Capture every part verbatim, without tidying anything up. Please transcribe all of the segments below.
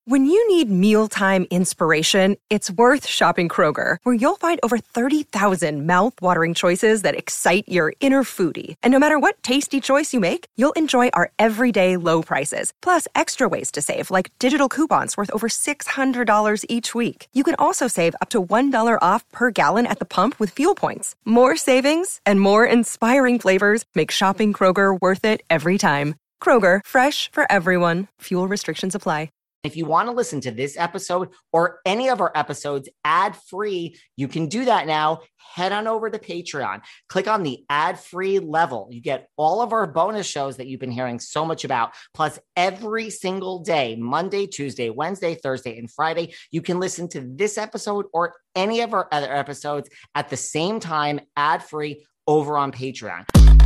When you need mealtime inspiration, it's worth shopping Kroger, where you'll find over thirty thousand mouth-watering choices that excite your inner foodie. And no matter what tasty choice you make, you'll enjoy our everyday low prices, plus extra ways to save, like digital coupons worth over six hundred dollars each week. You can also save up to one dollar off per gallon at the pump with fuel points. More savings and more inspiring flavors make shopping Kroger worth it every time. Kroger, fresh for everyone. Fuel restrictions apply. If you want to listen to this episode or any of our episodes ad-free, you can do that now. Head on over to Patreon. Click on the ad-free level. You get all of our bonus shows that you've been hearing so much about. Plus, every single day, Monday, Tuesday, Wednesday, Thursday, and Friday, you can listen to this episode or any of our other episodes at the same time, ad-free, over on Patreon.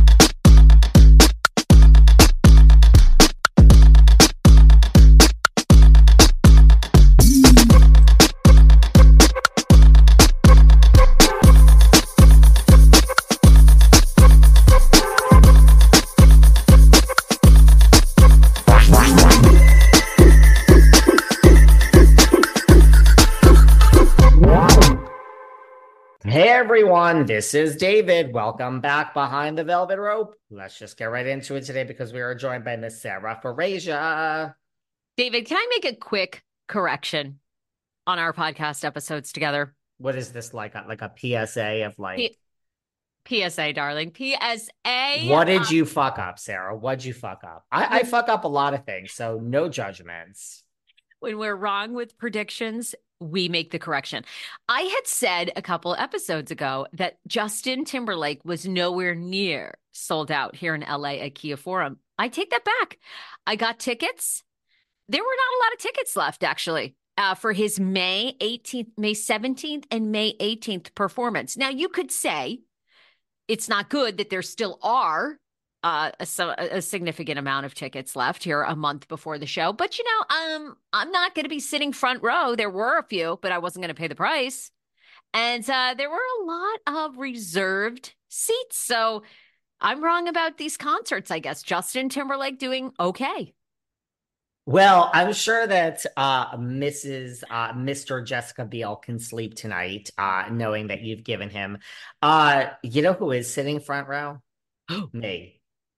Hey everyone, this is David. Welcome back behind the velvet rope. Let's just get right into it today because we are joined by Miss Sarah Fraser. David, can I make a quick correction on our podcast episodes together? What is this like? Like a P S A of like... P- PSA, darling. P S A. What did you fuck up, Sarah? What'd you fuck up? I, I fuck up a lot of things, so no judgments. When we're wrong with predictions, we make the correction. I had said a couple episodes ago that Justin Timberlake was nowhere near sold out here in L A at Kia Forum. I take that back. I got tickets. There were not a lot of tickets left, actually, uh, for his May eighteenth, May seventeenth, and May eighteenth performance. Now, you could say it's not good that there still are Uh, a, a significant amount of tickets left here a month before the show. But, you know, um, I'm not going to be sitting front row. There were a few, but I wasn't going to pay the price. And uh, there were a lot of reserved seats. So I'm wrong about these concerts, I guess. Justin Timberlake doing okay. Well, I'm sure that uh, Missus Uh, Mister Jessica Biel can sleep tonight, uh, knowing that you've given him. Uh, you know who is sitting front row? Me.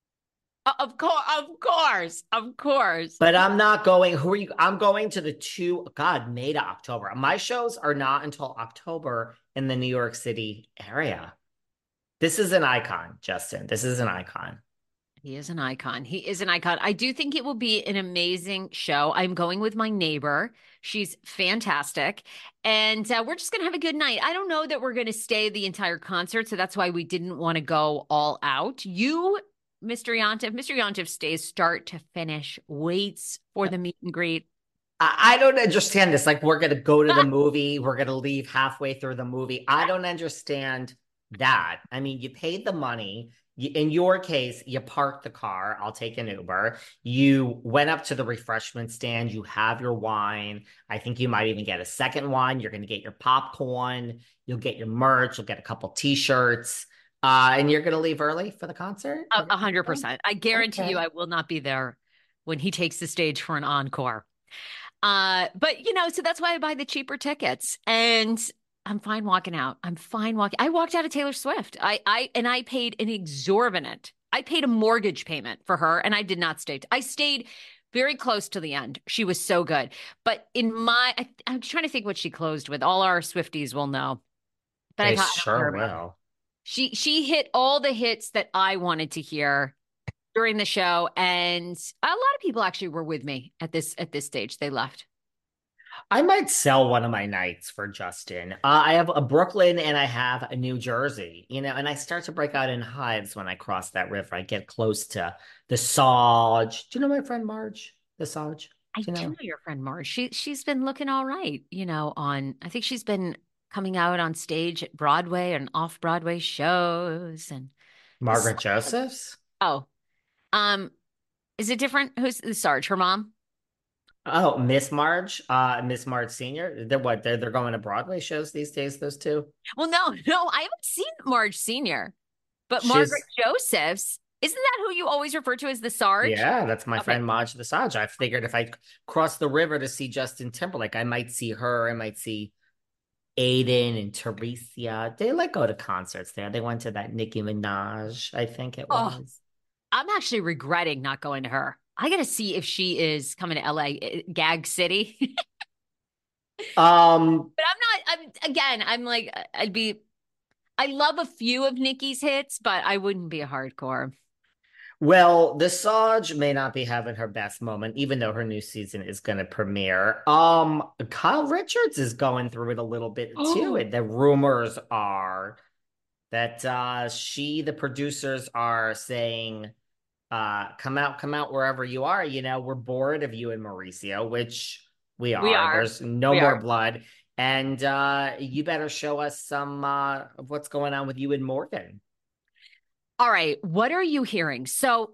Of course, of course, of course. But I'm not going. Who are you? I'm going to the two, God, May to October. My shows are not until October in the New York City area. This is an icon, Justin. This is an icon. He is an icon. He is an icon. I do think it will be an amazing show. I'm going with my neighbor. She's fantastic. And uh, we're just going to have a good night. I don't know that we're going to stay the entire concert, so that's why we didn't want to go all out. You... Mister Yontef, Mister Yontef stays start to finish, waits for the meet and greet. I, I don't understand this. Like, we're going to go to the movie. We're going to leave halfway through the movie. I don't understand that. I mean, you paid the money. You, in your case, you parked the car. I'll take an Uber. You went up to the refreshment stand. You have your wine. I think you might even get a second one. You're going to get your popcorn. You'll get your merch. You'll get a couple T-shirts. Uh, and you're going to leave early for the concert? A hundred percent. I guarantee okay. you I will not be there when he takes the stage for an encore. Uh, but, you know, so that's why I buy the cheaper tickets. And I'm fine walking out. I'm fine walking. I walked out of Taylor Swift. I, I, and I paid an exorbitant. I paid a mortgage payment for her, and I did not stay. I stayed very close to the end. She was so good. But in my, I, I'm trying to think what she closed with. All our Swifties will know. But they I thought, sure will. She she hit all the hits that I wanted to hear during the show, and a lot of people actually were with me at this at this stage. They left. I might sell one of my nights for Justin. Uh, I have a Brooklyn and I have a New Jersey, you know, and I start to break out in hives when I cross that river. I get close to the Sage. Do you know my friend Marge? The Sage? I do you know? do know your friend Marge. She she's been looking all right, you know. On I think she's been coming out on stage at Broadway and off Broadway shows. And Margaret Josephs. Oh, um, is it different? Who's the Sarge? Her mom? Oh, Miss Marge, uh, Miss Marge Senior. They're what? They're they're going to Broadway shows these days. Those two. Well, no, no, I haven't seen Marge Senior, but She's... Margaret Josephs Isn't that who you always refer to as the Sarge? Yeah, that's my Okay. friend Maj the Saj. I figured if I cross the river to see Justin Timberlake, I might see her. I might see Aiden and Teresa. They like go to concerts there. They went to that Nicki Minaj, I think it Oh, was. I'm actually regretting not going to her. I got to see if she is coming to L A, eh, Gag City. Um, But I'm not, I'm again, I'm like, I'd be, I love a few of Nicki's hits, but I wouldn't be a hardcore. well, the Saj may not be having her best moment, even though her new season is going to premiere. Um, Kyle Richards is going through it a little bit too. Oh, And the rumors are that uh she, the producers are saying, uh, come out, come out wherever you are. You know, we're bored of you and Mauricio, which we we are. are. There's no We more are. blood. And uh you better show us some uh of what's going on with you and Morgan. All right. What are you hearing? So,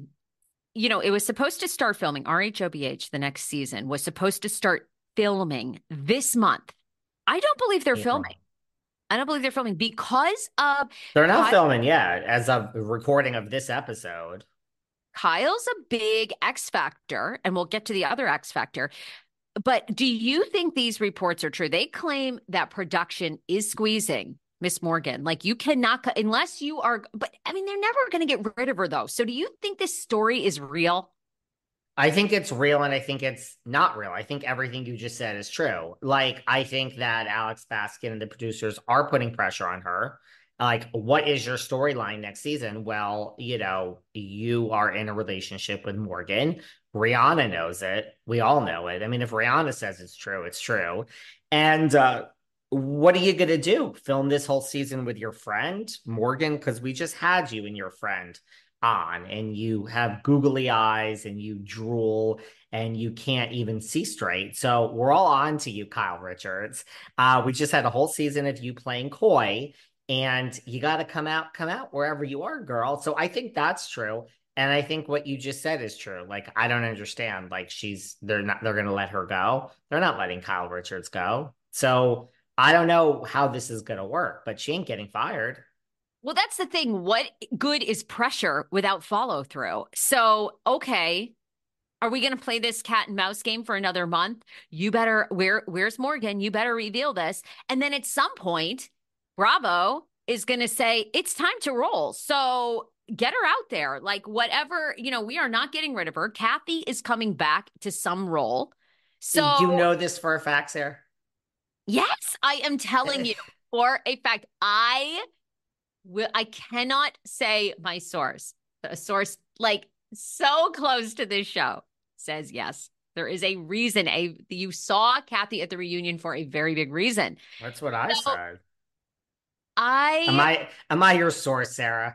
you know, it was supposed to start filming. R H O B H, the next season, was supposed to start filming this month. I don't believe they're Yeah. filming. I don't believe they're filming because of They're not Kyle. filming yet, as of recording of this episode. Kyle's a big X factor, and we'll get to the other X factor. But do you think these reports are true? They claim that production is squeezing Miss Morgan. Like you cannot, unless you are, but I mean, they're never going to get rid of her though. So do you think this story is real? I think it's real and I think it's not real. I think everything you just said is true. Like, I think that Alex Baskin and the producers are putting pressure on her. Like, what is your storyline next season? Well, you know, you are in a relationship with Morgan. Rihanna knows it. We all know it. I mean, if Rihanna says it's true, it's true. And uh, what are you going to do? Film this whole season with your friend, Morgan? Because we just had you and your friend on and you have googly eyes and you drool and you can't even see straight. So we're all on to you, Kyle Richards. Uh, we just had a whole season of you playing coy and you got to come out, come out wherever you are, girl. So I think that's true. And I think what you just said is true. Like, I don't understand. Like, she's, they're not, they're going to let her go. They're not letting Kyle Richards go. So I don't know how this is going to work, but she ain't getting fired. Well, that's the thing. What good is pressure without follow through? So, okay, are we going to play this cat and mouse game for another month? You better, where, where's Morgan? You better reveal this. And then at some point, Bravo is going to say, it's time to roll. So get her out there. Like, whatever, you know, we are not getting rid of her. Kathy is coming back to some role. You So, know this for a fact, Sarah? yes, I am telling you for a fact, I will, I cannot say my source. A source like so close to this show says yes. There is a reason. A you saw Kathy at the reunion for a very big reason. That's what I So said. Am I I am I your source, Sarah?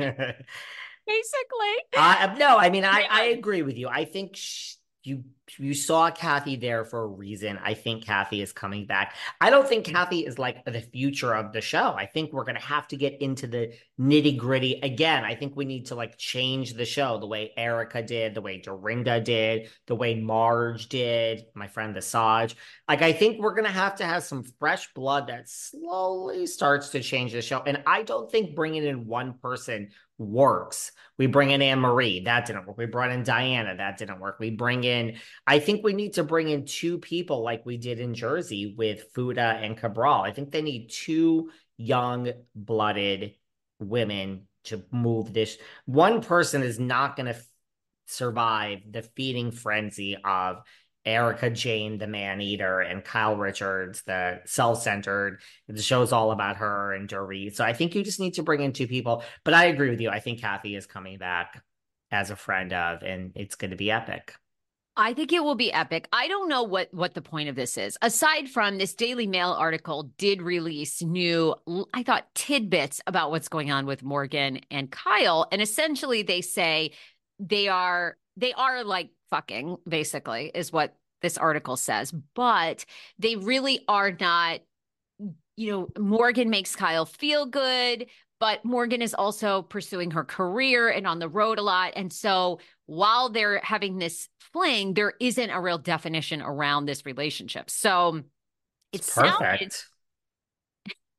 basically I no, I mean I I Caitlin. agree with you. I think sh you you saw Kathy there for a reason. I think Kathy is coming back. I don't think Kathy is like the future of the show. I think we're gonna have to get into the nitty gritty again. I think we need to like change the show the way Erica did, the way Dorinda did, the way Marge did, my friend the Saj. Like I think we're gonna have to have some fresh blood that slowly starts to change the show. And I don't think bringing in one person works. We bring in Anne Marie, that didn't work. We brought in Diana, that didn't work. We bring in, I think we need to bring in two people like we did in Jersey with Fuda and Cabral. I think they need two young blooded women to move this. One person is not going to f- survive the feeding frenzy of Erica Jane, the man eater, and Kyle Richards, the self centered. The show's all about her and Dorit. So I think you just need to bring in two people. But I agree with you. I think Kathy is coming back as a friend of, and it's going to be epic. I think it will be epic. I don't know what what the point of this is. Aside from this Daily Mail article did release new, I thought, tidbits about what's going on with Morgan and Kyle. And essentially they say they are they are like fucking, basically, is what this article says. But they really are not, you know, Morgan makes Kyle feel good, but Morgan is also pursuing her career and on the road a lot. And so while they're having this fling, there isn't a real definition around this relationship. So it It's sounded, perfect.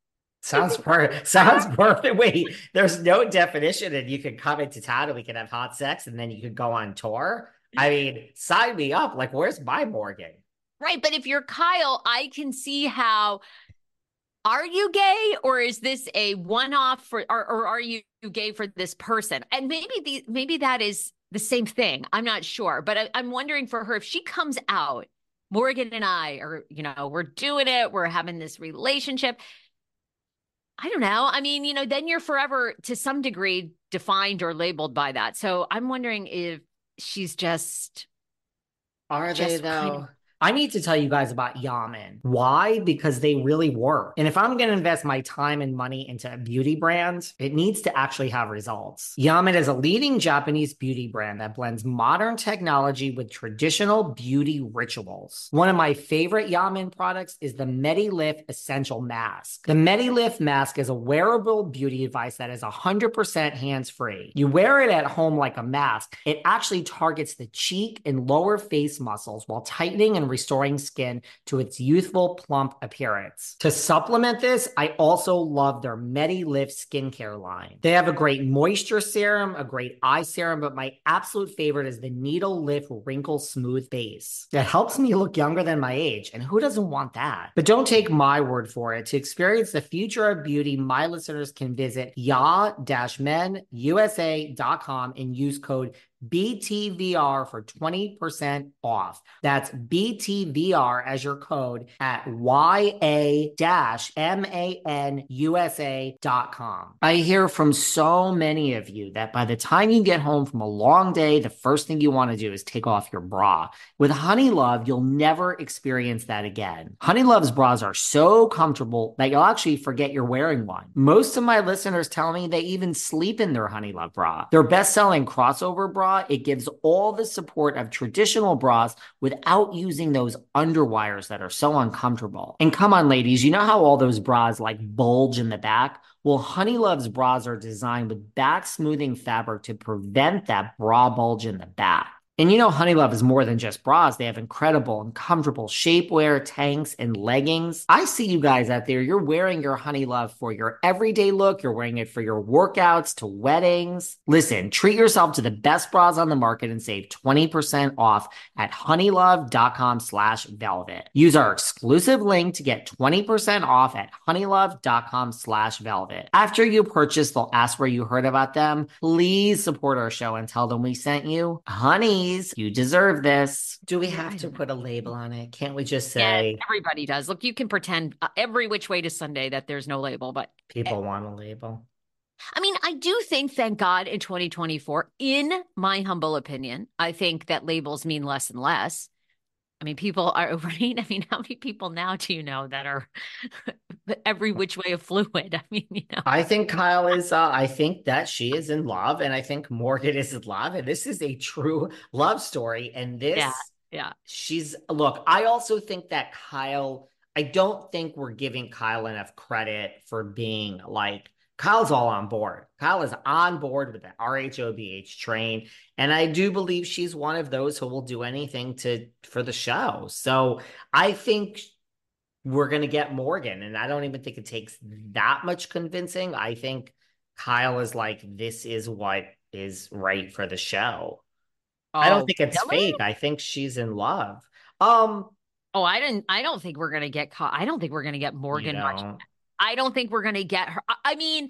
Sounds perfect. Sounds perfect. Wait, there's no definition, and you could come into town and we could have hot sex, and then you could go on tour. I mean, sign me up. Like, where's my Morgan? Right. But if you're Kyle, I can see how. Are you gay, or is this a one-off for, or, or are you gay for this person? And maybe the maybe that is the same thing. I'm not sure, but I, I'm wondering for her if she comes out. Morgan and I are, you know, we're doing it. We're having this relationship. I don't know. I mean, you know, then you're forever to some degree defined or labeled by that. So I'm wondering if she's just, Are they just kind though? of, I need to tell you guys about Yaman. Why? Because they really work. And if I'm going to invest my time and money into a beauty brand, it needs to actually have results. Yaman is a leading Japanese beauty brand that blends modern technology with traditional beauty rituals. One of my favorite Yaman products is the MediLift Essential Mask. The MediLift mask is a wearable beauty device that is one hundred percent hands-free. You wear it at home like a mask. It actually targets the cheek and lower face muscles while tightening and restoring skin to its youthful, plump appearance. To supplement this, I also love their MediLift skincare line. They have a great moisture serum, a great eye serum, but my absolute favorite is the Needle Lift Wrinkle Smooth Base. It helps me look younger than my age, and who doesn't want that? But don't take my word for it. To experience the future of beauty, my listeners can visit ya men u s a dot com and use code B T V R for twenty percent off. That's B T V R as your code at Y A M A N U S A dot com. I hear from so many of you that by the time you get home from a long day, the first thing you want to do is take off your bra. With Honeylove, you'll never experience that again. Honeylove's bras are so comfortable that you'll actually forget you're wearing one. Most of my listeners tell me they even sleep in their Honeylove bra. Their best-selling crossover bra, it gives all the support of traditional bras without using those underwires that are so uncomfortable. And come on, ladies, you know how all those bras like bulge in the back? Well, Honeylove's bras are designed with back smoothing fabric to prevent that bra bulge in the back. And you know, Honeylove is more than just bras. They have incredible and comfortable shapewear, tanks, and leggings. I see you guys out there. You're wearing your Honeylove for your everyday look. You're wearing it for your workouts to weddings. Listen, treat yourself to the best bras on the market and save twenty percent off at honeylove.com slash velvet. Use our exclusive link to get twenty percent off at honeylove.com slash velvet. After you purchase, they'll ask where you heard about them. Please support our show and tell them we sent you. Honey, you deserve this. Do we have to put a label on it? Can't we just say? Yeah, everybody does. Look, you can pretend uh, every which way to Sunday that there's no label, but people want a label. I mean, I do think, thank God, in twenty twenty-four, in my humble opinion, I think that labels mean less and less. I mean, people are, right? I mean, how many people now do you know that are every which way of fluid? I mean, you know. I think Kyle is, uh, I think that she is in love, and I think Morgan is in love, and this is a true love story. And this, yeah, yeah. she's, look, I also think that Kyle, I don't think we're giving Kyle enough credit for being like, Kyle's all on board. Kyle is on board with the R H O B H train. And I do believe she's one of those who will do anything to for the show. So I think we're going to get Morgan. And I don't even think it takes that much convincing. I think Kyle is like, this is what is right for the show. Oh, I don't think it's really? fake. I think she's in love. Um. Oh, I didn't. I don't think we're going to get caught. I don't think we're going to get Morgan much. I don't think we're going to get her. I mean,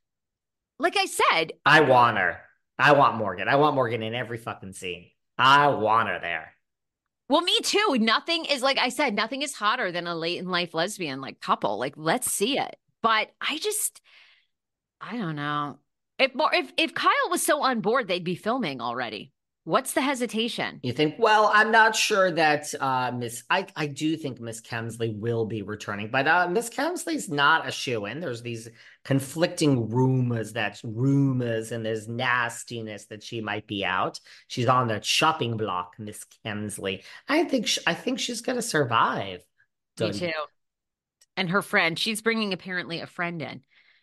like I said. I want her. I want Morgan. I want Morgan in every fucking scene. I want her there. Well, me too. Nothing is, like I said, nothing is hotter than a late in life lesbian like couple. Like, let's see it. But I just, I don't know. If, if, if Kyle was so on board, they'd be filming already. What's the hesitation? You think, well, I'm not sure that uh, Miss, I, I do think Miss Kemsley will be returning, but uh, Miss Kemsley's not a shoo-in. There's these conflicting rumors that rumors and there's nastiness that she might be out. She's on the chopping block, Miss Kemsley. I think, sh- I think she's going to survive. Me too. And her friend, she's bringing apparently a friend in.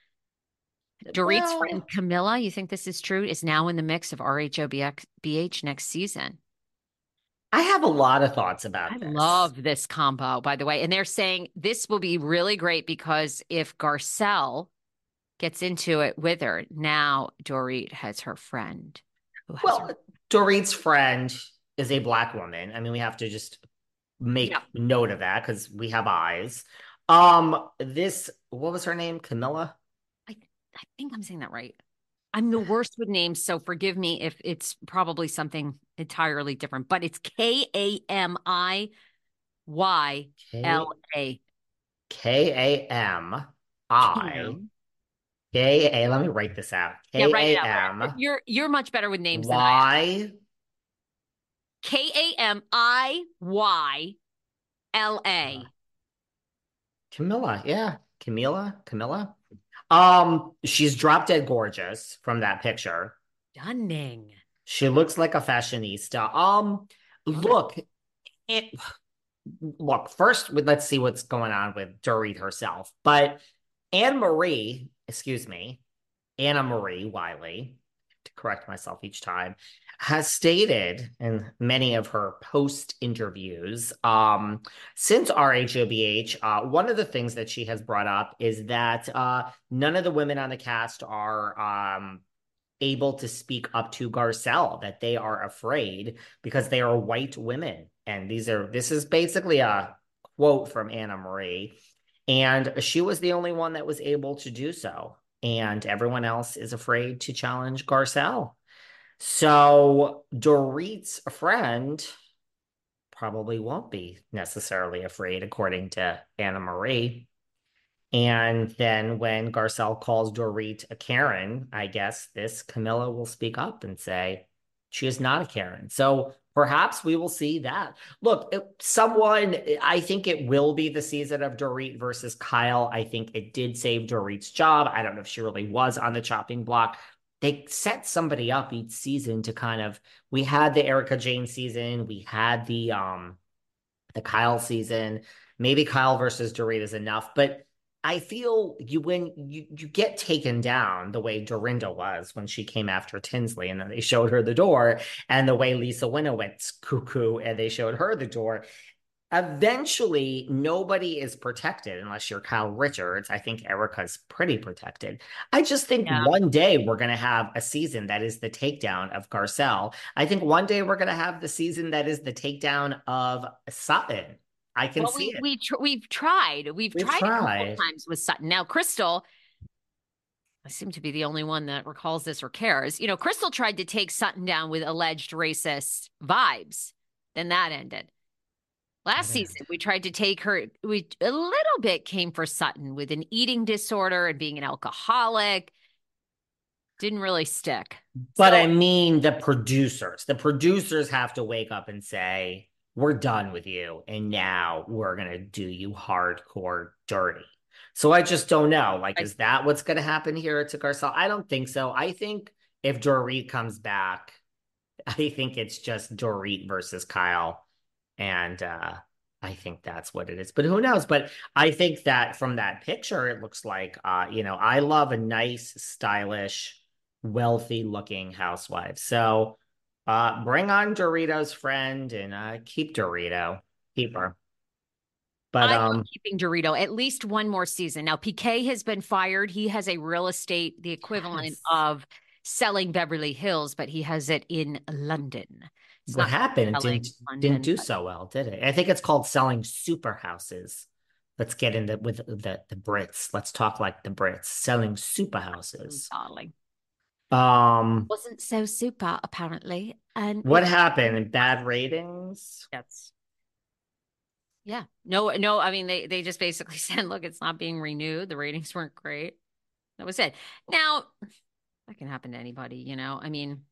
Dorit's well, friend Camilla, you think this is true, is now in the mix of R H O B H next season. I have a lot of thoughts I about this. love this combo, by the way. And they're saying this will be really great because if Garcelle gets into it with her, now Dorit has her friend who has her. Well, Dorit's friend is a black woman. I mean, we have to just make Yeah, note of that because we have eyes. Um, this, what was her name? Camilla? I, I think I'm saying that right. I'm the worst with names, so forgive me if it's probably something entirely different, but it's K A M I Y L K A. K A M I Kim. K A. Let me write this out. Yeah, write it K A out. M You're you're much better with names than I am. Y. K A M I Y L A. Camilla, yeah. Camilla, Camilla. Um, she's drop dead gorgeous from that picture. Stunning. She looks like a fashionista. Um, Love it. look, it look, first let's see what's going on with Dorit herself. But Anne Marie, excuse me, Anna Marie Wiley, to correct myself each time, has stated in many of her post interviews, um, since R H O B H, uh, one of the things that she has brought up is that uh, none of the women on the cast are um, able to speak up to Garcelle, that they are afraid because they are white women. And these are, this is basically a quote from Anna Marie. And she was the only one that was able to do so. And everyone else is afraid to challenge Garcelle. So Dorit's friend probably won't be necessarily afraid, according to Anna Marie. And then when Garcelle calls Dorit a Karen, I guess this Camilla will speak up and say she is not a Karen. So perhaps we will see that. Look, someone, I think it will be the season of Dorit versus Kyle. I think it did save Dorit's job. I don't know if she really was on the chopping block. They set somebody up each season to kind of, we had the Erica Jane season, we had the um the Kyle season. Maybe Kyle versus Dorit is enough, but I feel you when you you get taken down the way Dorinda was when she came after Tinsley, and then they showed her the door, and the way Lisa Winna went cuckoo, and they showed her the door. Eventually, nobody is protected unless you're Kyle Richards. I think Erica's pretty protected. I just think Yeah. one day we're going to have a season that is the takedown of Garcelle. I think one day we're going to have the season that is the takedown of Sutton. I can Well, see we it. we tr we've tried. We've We've tried a couple of tried. times with Sutton. Now, Crystal, I seem to be the only one that recalls this or cares. You know, Crystal tried to take Sutton down with alleged racist vibes. Then that ended. Last season, we tried to take her, we a little bit came for Sutton with an eating disorder and being an alcoholic. Didn't really stick. But So, I mean, the producers, the producers have to wake up and say, we're done with you. And now we're going to do you hardcore dirty. So I just don't know. Like, I, is that what's going to happen here to Garcelle? I don't think so. I think if Dorit comes back, I think it's just Dorit versus Kyle. And uh, I think that's what it is. But who knows? But I think that from that picture, it looks like, uh, you know, I love a nice, stylish, wealthy looking housewife. So uh, bring on Dorito's friend and uh, keep Dorito. Keep her. But I love um, keeping Dorito at least one more season. Now, P K has been fired. He has a real estate, the equivalent yes. of selling Beverly Hills, but he has it in London. It's What not happened? It selling didn't didn't London, do but so well, did it? I think it's called selling super houses. Let's get into with the the Brits. Let's talk like the Brits selling super oh, houses. darling. Um, Wasn't so super, apparently. And what it, happened? Bad ratings? yes. Yeah. No, no, I mean, they, they just basically said, look, it's not being renewed. The ratings weren't great. That was it. Now, that can happen to anybody, you know? I mean,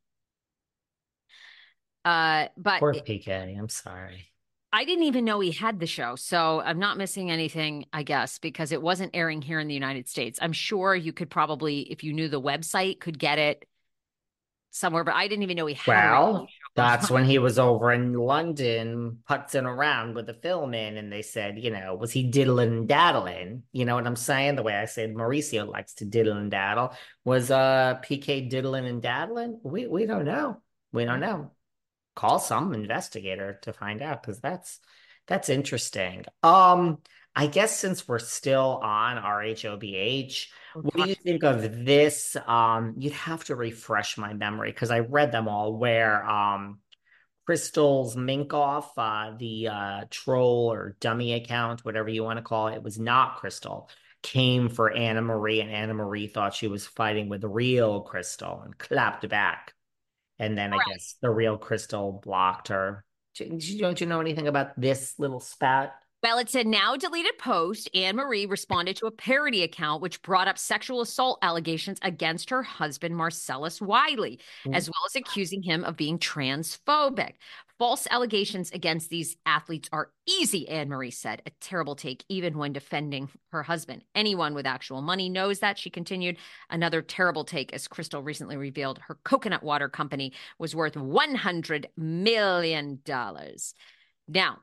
uh, but Poor P K. I'm sorry. I didn't even know he had the show. So I'm not missing anything, I guess, because it wasn't airing here in the United States. I'm sure you could probably, if you knew the website, could get it somewhere, but I didn't even know he had a radio Well, show going that's on. when he was over in London putzing around with the film in, and they said, you know, was he diddling and daddling? You know what I'm saying? The way I said Mauricio likes to diddle and daddle. Was uh P K diddling and daddling? We we don't know. We don't know. Call some investigator to find out because that's that's interesting. Um, I guess since we're still on R H O B H, Oh, what do you talk. think of this? Um, you'd have to refresh my memory because I read them all where um Crystal's Minkoff, uh, the uh, troll or dummy account, whatever you want to call it, it was not Crystal, came for Anna Marie, and Anna Marie thought she was fighting with the real Crystal and clapped back. And then I guess the real Crystal blocked her. Do, do- don't you know anything about this little spat? Well, it's a now deleted post. Anne Marie responded to a parody account which brought up sexual assault allegations against her husband, Marcellus Wiley, as well as accusing him of being transphobic. False allegations against these athletes are easy, Anne Marie said. A terrible take, even when defending her husband. Anyone with actual money knows that, she continued. Another terrible take, as Crystal recently revealed her coconut water company was worth one hundred million dollars. Now,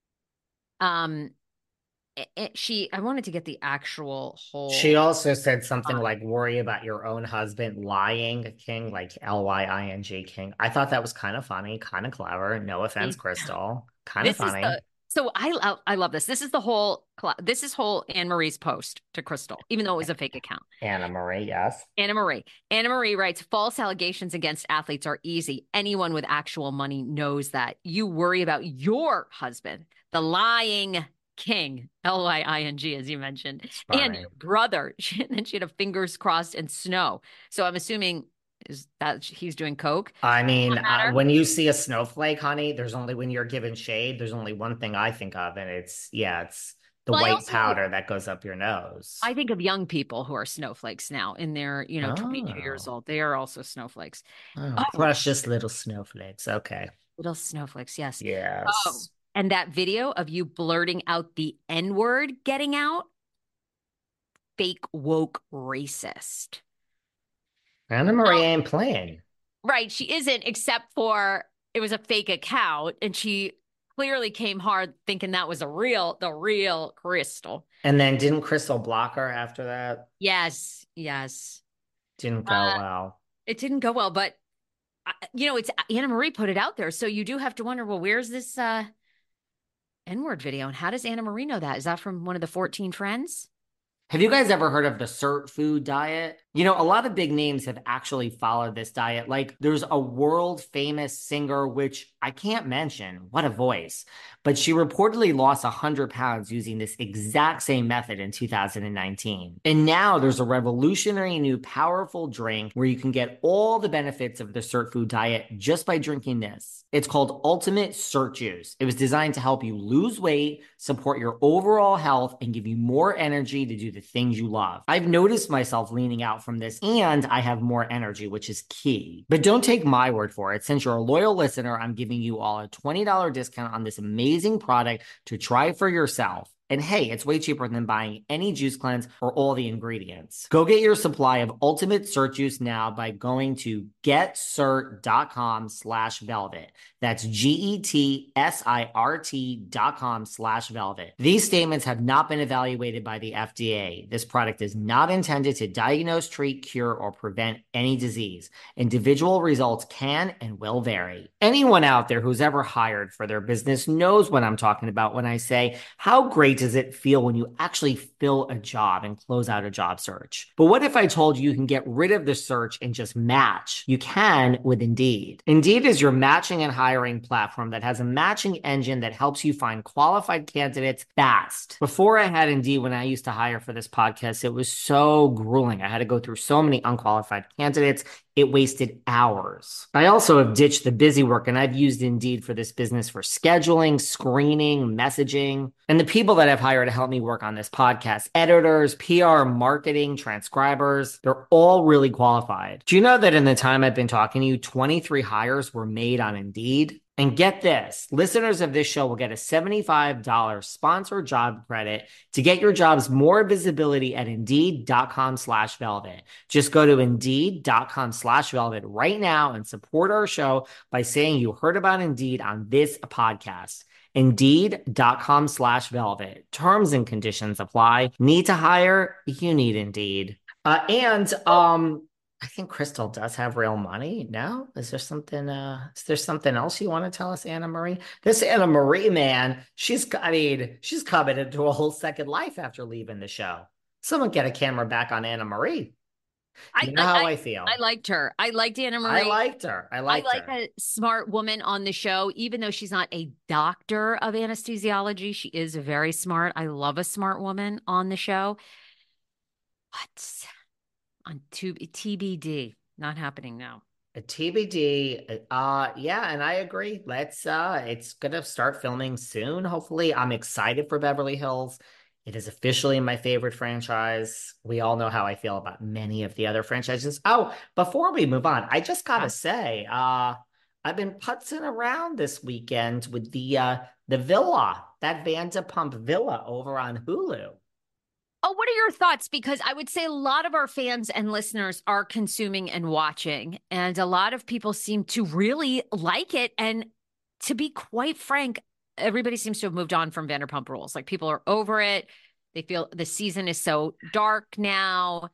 um, it, it- she, I wanted to get the actual She whole. also said something uh, like, worry about your own husband lying, King, like L Y I N G, King. I thought that was kind of funny, kind of clever. No offense, Crystal. Kind of This is funny. the so I love I love this. This is the whole cla- this is whole Anne Marie's post to Crystal, even though it was a fake account. Anna Marie, yes. Anna Marie. Anna Marie writes, false allegations against athletes are easy. Anyone with actual money knows that. You worry about your husband, the lying king, L Y I N G, as you mentioned, It's and funny. your brother. And then she had a fingers crossed and snow. So I'm assuming is that he's doing coke. I mean, That uh, matter? when you see a snowflake, honey, there's only when you're given shade, there's only one thing I think of, and it's, yeah, it's the Well, I white also powder that goes up your nose. I think of young people who are snowflakes now in their, you know, twenty-two years Oh, old. They are also snowflakes. oh, Oh, precious little snowflakes. Okay. little snowflakes, yes. Oh, Yes. and that video of you blurting out the N word getting out, fake woke racist. Anna Marie ain't playing. Right, she isn't, except for it was a fake account, and she clearly came hard thinking that was a real, the real Crystal. And then didn't Crystal block her after that? Yes, yes. Didn't go Uh, well. it didn't go well, but uh, you know, it's Anna Marie put it out there, so you do have to wonder, well, where's this uh N-word video, and how does Anna Marie know that? Is that from one of the fourteen friends? Have you guys ever heard of the cert food diet? You know, a lot of big names have actually followed this diet. Like, there's a world famous singer, which I can't mention. What a voice. But she reportedly lost one hundred pounds using this exact same method in two thousand nineteen. And now there's a revolutionary new powerful drink where you can get all the benefits of the cert food diet just by drinking this. It's called Ultimate Cert Juice. It was designed to help you lose weight, support your overall health, and give you more energy to do the things you love. I've noticed myself leaning out from this, and I have more energy, which is key. But don't take my word for it. Since you're a loyal listener, I'm giving you all a twenty dollars discount on this amazing product to try for yourself. And hey, it's way cheaper than buying any juice cleanse or all the ingredients. Go get your supply of Ultimate Cert Juice now by going to getcert.com slash velvet. That's G-E-T-S-I-R-T dot com slash velvet. These statements have not been evaluated by the F D A. This product is not intended to diagnose, treat, cure, or prevent any disease. Individual results can and will vary. Anyone out there who's ever hired for their business knows what I'm talking about when I say, how great does it feel when you actually fill a job and close out a job search? But what if I told you you can get rid of the search and just match? You can with Indeed. Indeed is your matching and hiring platform that has a matching engine that helps you find qualified candidates fast. Before I had Indeed, when I used to hire for this podcast, it was so grueling. I had to go through so many unqualified candidates. It wasted hours. I also have ditched the busy work, and I've used Indeed for this business for scheduling, screening, messaging. And the people that I've hired to help me work on this podcast, editors, P R, marketing, transcribers, they're all really qualified. Do you know that in the time I've been talking to you, twenty-three hires were made on Indeed? And get this, listeners of this show will get a seventy-five dollars sponsored job credit to get your jobs more visibility at Indeed.com slash velvet. Just go to Indeed.com slash velvet right now and support our show by saying you heard about Indeed on this podcast. Indeed.com slash velvet. Terms and conditions apply. Need to hire? You need Indeed. Uh, and um, I think Crystal does have real money. No? Is there something uh is there something else you want to tell us, Anna Marie? This Anna Marie, man, she's I mean, she's coming into a whole second life after leaving the show. Someone get a camera back on Anna Marie. I, You know I, how I, I I feel. liked her. I liked Anna I Marie. liked her. I I liked like her. a smart woman on the show, even though she's not a doctor of anesthesiology. She is very smart. I love a smart woman on the show. But on to T B D, not happening now. A T B D. Uh yeah, and I agree. Let's uh it's gonna start filming soon, hopefully. I'm excited for Beverly Hills. It is officially my favorite franchise. We all know how I feel about many of the other franchises. Oh, before we move on, I just gotta say, uh I've been putzing around this weekend with the uh the villa, that Vanderpump Villa over on Hulu. Oh, what are your thoughts? Because I would say a lot of our fans and listeners are consuming and watching, and a lot of people seem to really like it. And to be quite frank, everybody seems to have moved on from Vanderpump Rules. Like people are over it. They feel the season is so dark now.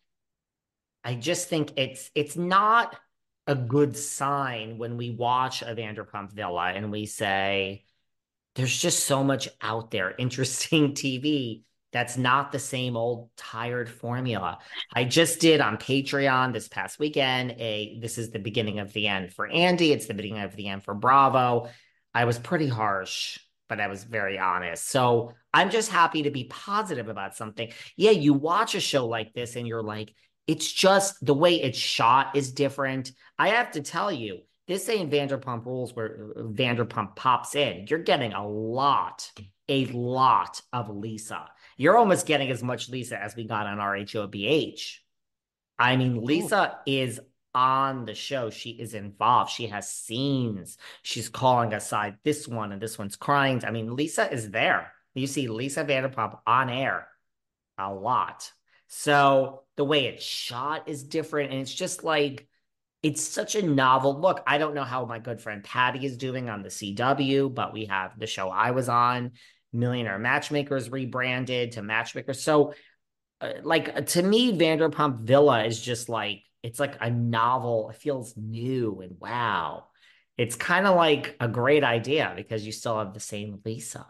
I just think it's it's not a good sign when we watch a Vanderpump Villa and we say there's just so much out there, interesting T V that's not the same old tired formula. I just did on Patreon this past weekend a this is the beginning of the end for Andy, it's the beginning of the end for Bravo. I was pretty harsh, but I was very honest. So I'm just happy to be positive about something. Yeah, you watch a show like this and you're like, it's just the way it's shot is different. I have to tell you, this ain't Vanderpump Rules where Vanderpump pops in. You're getting a lot, a lot of Lisa. You're almost getting as much Lisa as we got on R H O B H. I mean, Lisa is on the show. She is involved. She has scenes. She's calling aside this one and this one's crying. I mean, Lisa is there. You see Lisa Vanderpump on air a lot. So the way it's shot is different. And it's just like, it's such a novel look. I don't know how my good friend Patty is doing on the C W, but we have the show I was on, Millionaire Matchmakers, rebranded to Matchmakers. So, uh, like, to me, Vanderpump Villa is just like, it's like a novel. It feels new and wow. It's kind of like a great idea because you still have the same Lisa.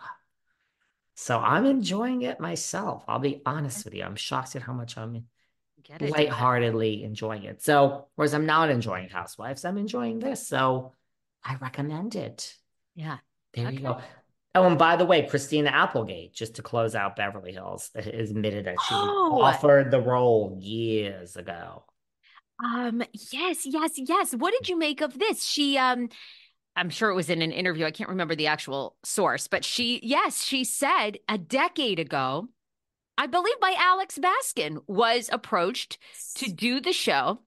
So I'm enjoying it myself. I'll be honest with you. I'm shocked at how much I'm Get it? lightheartedly enjoying it. So, whereas I'm not enjoying Housewives, I'm enjoying this. So, I recommend it. Yeah. There Okay. you go. Oh, and by the way, Christina Applegate, just to close out Beverly Hills, has admitted that she was Oh, offered the role years ago. um, yes, yes, yes. What did you make of this? She, um, I'm sure it was in an interview. I can't remember the actual source, but she, yes, she said a decade ago, I believe by Alex Baskin, was approached to do the show.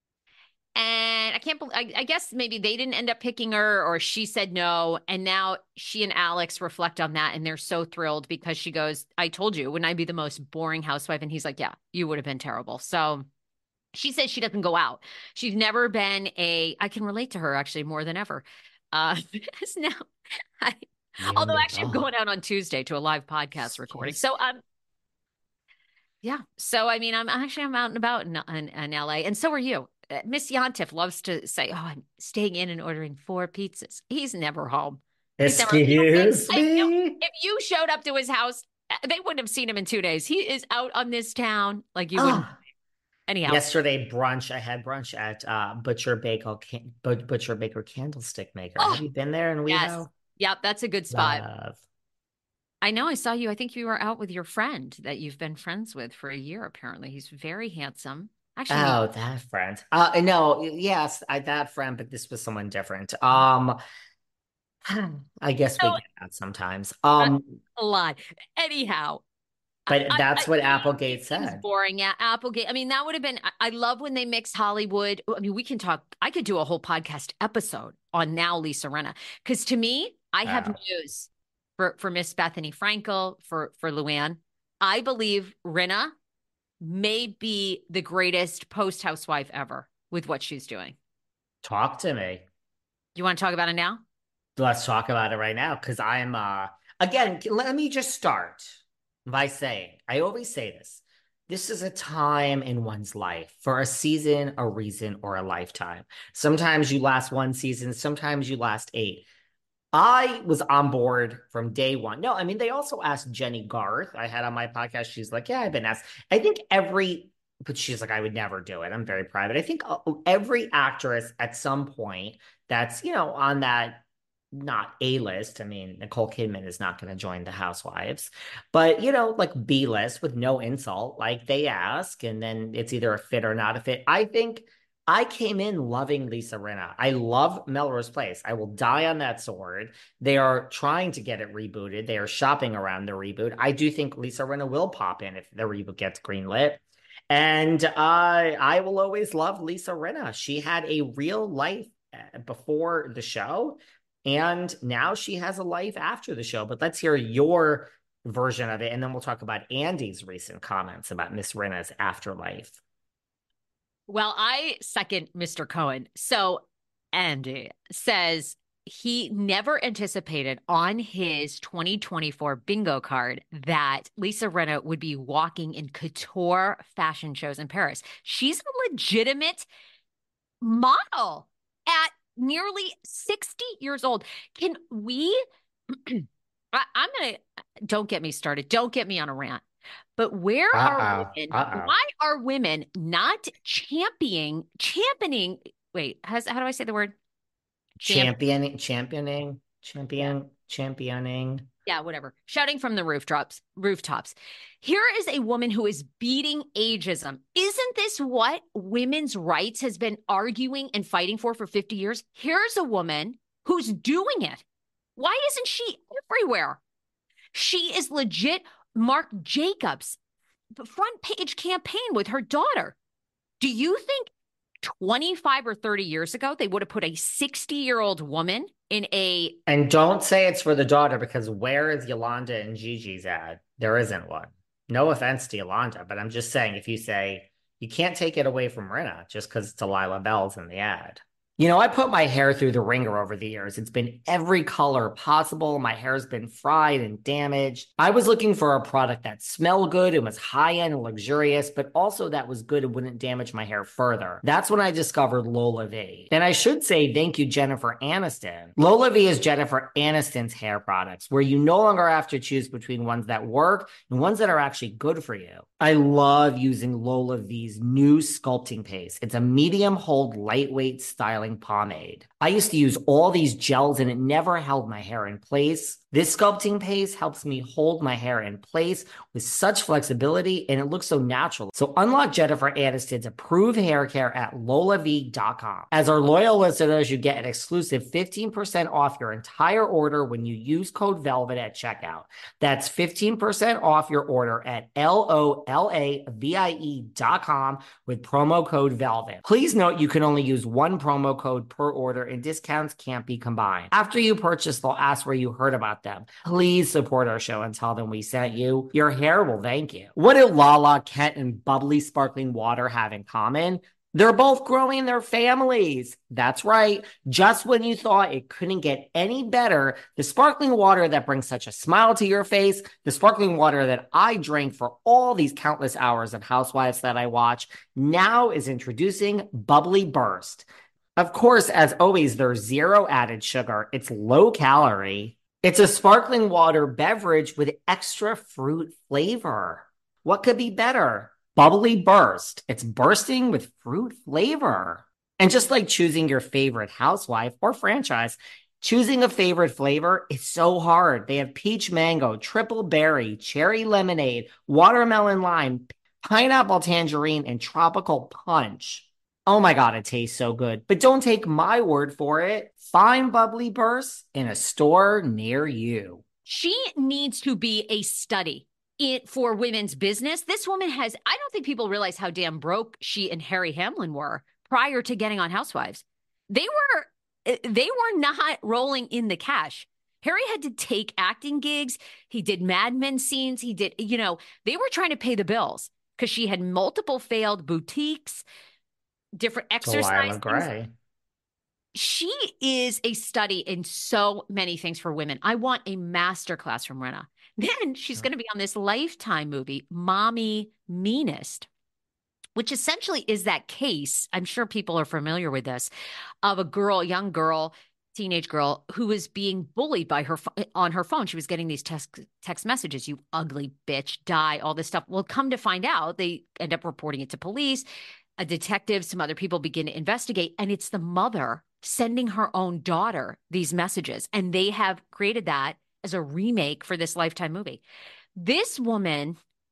And I can't believe, I, I guess maybe they didn't end up picking her or she said no. And now she and Alex reflect on that and they're so thrilled because she goes, I told you, wouldn't I be the most boring housewife? And he's like, yeah, you would have been terrible. So she says she doesn't go out. She's never been a, I can relate to her actually more than ever. Uh, because now, I, although actually I'm going out on Tuesday to a live podcast recording. So um, yeah. So I mean, I'm actually I'm out and about in, in, in L A, and so are you. Uh, Miss Yantif loves to say, "Oh, I'm staying in and ordering four pizzas." He's never home. He's never. Excuse I, you know, me. if you showed up to his house, uh, they wouldn't have seen him in two days. He is out on this town like you wouldn't. Ah, Anyhow, yesterday brunch, I had brunch at uh, Butcher Baker Can- But- Butcher Baker Candlestick Maker. oh Have you been there in yes, WeHo? yep, that's a good spot. Love. I know I saw you. I think you were out with your friend that you've been friends with for a year, apparently. He's very handsome. Actually, Oh, that friend. Uh, no, yes, I that friend, but this was someone different. Um, I guess we no, get that sometimes. that's Um, a lot. Anyhow, I, but I, that's I- what he, Applegate he seems said. boring. Yeah, Applegate. I mean, that would have been. I, I love when they mix Hollywood. I mean, we can talk. I could do a whole podcast episode on now Lisa Rinna because to me, I have Oh, news for for Miss Bethany Frankel for for Luann. I believe Rinna may be the greatest post housewife ever with what she's doing. talk to me. You want to talk about it now? Let's talk about it right now because I'm uh again, let me just start by saying, I always say this. This is a time in one's life for a season, a reason, or a lifetime. Sometimes you last one season, sometimes you last eight. I was on board from day one. No, I mean, they also asked Jenny Garth. I had on my podcast. She's like, yeah, I've been asked. I think every, but she's like, I would never do it. I'm very private. I think uh, every actress at some point that's, you know, on that not A list. I mean, Nicole Kidman is not going to join the Housewives, but you know, like B list with no insult, like they ask, and then it's either a fit or not a fit. I think I came in loving Lisa Rinna. I love Melrose Place. I will die on that sword. They are trying to get it rebooted. They are shopping around the reboot. I do think Lisa Rinna will pop in if the reboot gets greenlit. And uh, I will always love Lisa Rinna. She had a real life uh, before the show, and now she has a life after the show. But let's hear your version of it, and then we'll talk about Andy's recent comments about Miss Rinna's afterlife. Well, I second Mister Cohen. So Andy says he never anticipated on his twenty twenty-four bingo card that Lisa Rinna would be walking in couture fashion shows in Paris. She's a legitimate model at nearly sixty years old. Can we, I, I'm going to, don't get me started. Don't get me on a rant. But where Uh-oh. are women? Uh-oh. Why are women not championing, championing? Wait, has, how do I say the word? Championing, championing, champion, yeah. championing. Yeah, whatever. Shouting from the rooftops, rooftops. Here is a woman who is beating ageism. Isn't this what women's rights has been arguing and fighting for for fifty years? Here's a woman who's doing it. Why isn't she everywhere? She is legit Marc Jacobs front page campaign with her daughter. Do you think twenty-five or thirty years ago, they would have put a sixty-year-old woman in a... And don't say it's for the daughter, because where is Yolanda and Gigi's ad? There isn't one. No offense to Yolanda, but I'm just saying, if you say, you can't take it away from Rinna just because Delilah Bell's in the ad. You know, I put my hair through the ringer over the years. It's been every color possible. My hair's been fried and damaged. I was looking for a product that smelled good and was high-end and luxurious, but also that was good and wouldn't damage my hair further. That's when I discovered LolaVie. And I should say thank you, Jennifer Aniston. LolaVie is Jennifer Aniston's hair products, where you no longer have to choose between ones that work and ones that are actually good for you. I love using LolaVie's new sculpting paste. It's a medium hold, lightweight styling pomade. I used to use all these gels and it never held my hair in place. This sculpting paste helps me hold my hair in place with such flexibility, and it looks so natural. So unlock Jennifer Aniston's approved hair care at Lola V dot com. As our loyal listeners, you get an exclusive fifteen percent off your entire order when you use code VELVET at checkout. That's fifteen percent off your order at L O L A V I E dot com with promo code VELVET. Please note you can only use one promo code per order and discounts can't be combined. After you purchase, they'll ask where you heard about them. Please support our show and tell them we sent you. Your hair will thank you. What do Lala, Kent, and bubbly sparkling water have in common? They're both growing their families. That's right. Just when you thought it couldn't get any better, the sparkling water that brings such a smile to your face, the sparkling water that I drank for all these countless hours of Housewives that I watch, now is introducing Bubbly Burst. Of course, as always, there's zero added sugar. It's low calorie. It's a sparkling water beverage with extra fruit flavor. What could be better? Bubbly Burst. It's bursting with fruit flavor. And just like choosing your favorite housewife or franchise, choosing a favorite flavor is so hard. They have peach mango, triple berry, cherry lemonade, watermelon lime, pineapple tangerine, and tropical punch. Oh my God, it tastes so good. But don't take my word for it. Find Bubbly Burst in a store near you. She needs to be a study it for women's business. This woman has, I don't think people realize how damn broke she and Harry Hamlin were prior to getting on Housewives. They were, they were not rolling in the cash. Harry had to take acting gigs. He did Mad Men scenes. He did, you know, they were trying to pay the bills because she had multiple failed boutiques, different exercise Gray. She is a study in so many things for women. I want a masterclass from Rinna. Then she's going to be on this Lifetime movie, Mommy Meanest, which essentially is that case. I'm sure people are familiar with this, of a girl, young girl, teenage girl who was being bullied by her on her phone. She was getting these text text messages, "You ugly bitch, die," all this stuff. Well, come to find out, they end up reporting it to police. A detective, some other people begin to investigate, and it's the mother sending her own daughter these messages. And they have created that as a remake for this Lifetime movie. This woman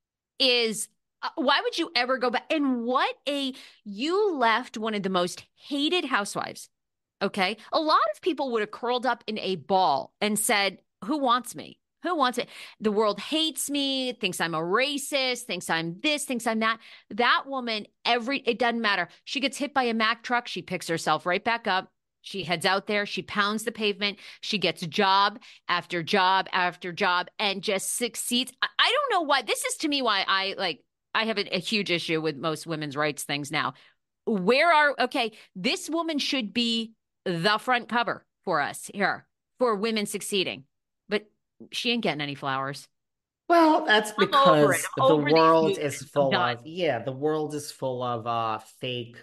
is, uh, why would you ever go back? And what a, you left one of the most hated housewives. Okay. A lot of people would have curled up in a ball and said, who wants me? Who wants it? The world hates me, thinks I'm a racist, thinks I'm this, thinks I'm that. That woman, every, it doesn't matter. She gets hit by a Mack truck. She picks herself right back up. She heads out there. She pounds the pavement. She gets job after job after job and just succeeds. I, I don't know why. This is to me why I like, I have a, a huge issue with most women's rights things now. Where are, okay, this woman should be the front cover for us here for women succeeding, but she ain't getting any flowers. Well, that's I'm over it. because I'm the over these world movies. is I'm full done. of, yeah, the world is full of uh fake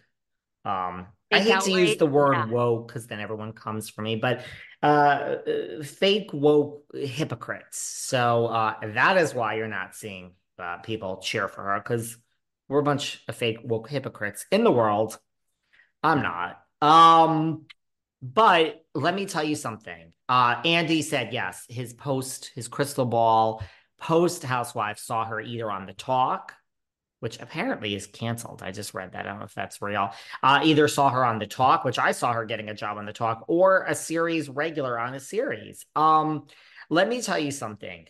um I Fake hate to use outrage. the word Yeah. woke because then everyone comes for me, but uh uh, fake woke hypocrites. So uh that is why you're not seeing uh, people cheer for her, because we're a bunch of fake woke hypocrites in the world. I'm not. Um But let me tell you something. Uh, Andy said yes, his post, his crystal ball post Housewives saw her either on The Talk, which apparently is canceled. I just read that. I don't know if that's real. Uh, either saw her on The Talk, which I saw her getting a job on The Talk, or a series regular on a series. Um, let me tell you something.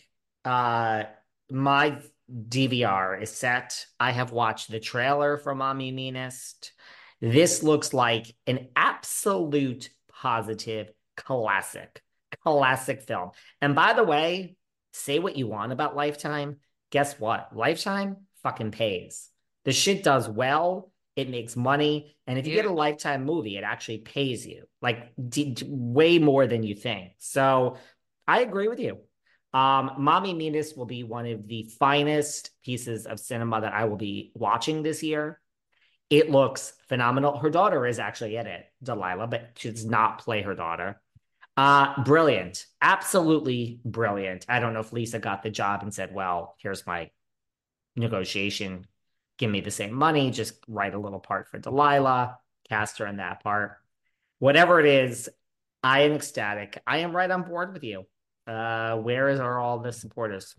Uh, my D V R is set. I have watched the trailer for Mommy Meanest. This looks like an absolute positive classic, classic film. And by the way, say what you want about Lifetime. Guess what? Lifetime fucking pays. The shit does well. It makes money. And if you Yeah. get a Lifetime movie, it actually pays you like d- d- way more than you think. So I agree with you. Um, Mommy Meanest will be one of the finest pieces of cinema that I will be watching this year. It looks phenomenal. Her daughter is actually in it, Delilah, but she does not play her daughter. Uh, brilliant. Absolutely brilliant. I don't know if Lisa got the job and said, well, here's my negotiation. Give me the same money. Just write a little part for Delilah, cast her in that part. Whatever it is, I am ecstatic. I am right on board with you. Uh, where is are all the supporters?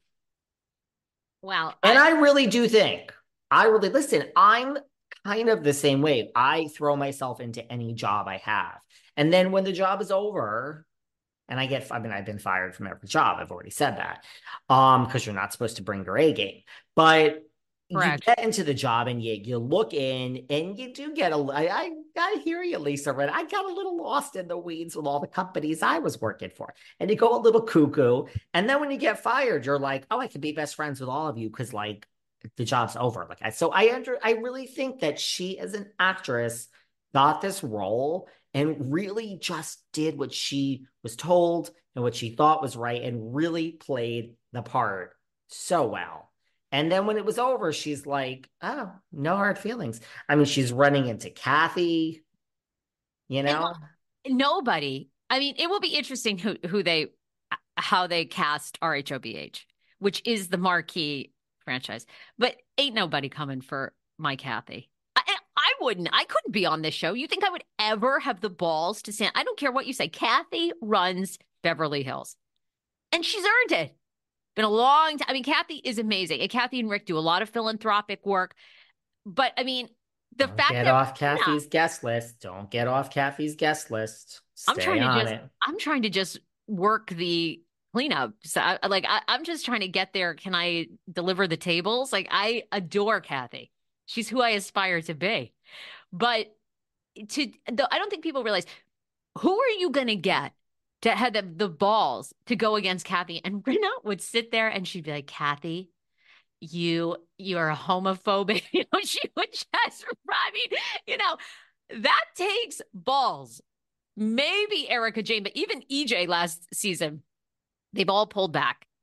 Well, And I, I really do think, I really, listen, I'm kind of the same way. I throw myself into any job I have. And then when the job is over, and I get, I mean, I've been fired from every job. I've already said that. Um, because you're not supposed to bring your A game. But you correct. get into the job and you you look in and you do get a I I, I hear you, Lisa, right? I got a little lost in the weeds with all the companies I was working for. And you go a little cuckoo. And then when you get fired, you're like, oh, I could be best friends with all of you because like the job's over. Like I so I under I really think that she as an actress got this role and really just did what she was told and what she thought was right and really played the part so well. And then when it was over, she's like, oh, no hard feelings. I mean, she's running into Kathy, you And know? nobody, I mean, it will be interesting who, who they, how they cast R H O B H, which is the marquee franchise. But ain't nobody coming for my Kathy. I, I wouldn't. I couldn't be on this show. You think I would ever have the balls to stand? I don't care what you say. Kathy runs Beverly Hills, and she's earned it. Been a long time. I mean, Kathy is amazing. And Kathy and Rick do a lot of philanthropic work. But I mean, the Don't fact get that off yeah, Kathy's guest list. Don't get off Kathy's guest list. I'm Stay trying to on just, it. I'm trying to just work the cleanup. So I, like, I, I'm just trying to get there. Can I deliver the tables? Like, I adore Kathy. She's who I aspire to be. But to, the, I don't think people realize who are you going to get to have the, the balls to go against Kathy? And Rinna would sit there and she'd be like, Kathy, you you are a homophobic. You know, she would just, I mean, you know, that takes balls. Maybe Erica Jane, but even E J last season, they've all pulled back.